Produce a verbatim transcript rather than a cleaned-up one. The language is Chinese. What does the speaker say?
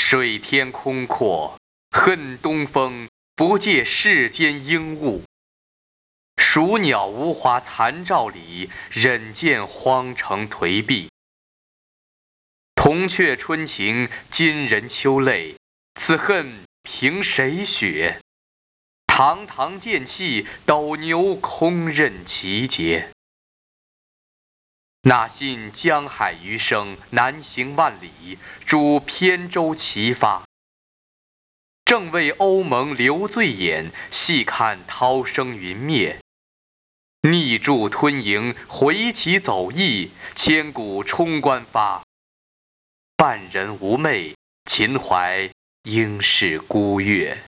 水天空阔，恨东风不借世间应物。鼠鸟无华残照里，忍见荒城颓壁。铜雀春情，今人秋泪，此恨凭谁雪？堂堂剑气，斗牛空任其节。那信江海余生，南行万里，逐扁舟齐发。正为欧盟留醉眼，细看涛声云灭。逆柱吞营，回旗走驿，千古冲冠发。半人无寐，秦淮应是孤月。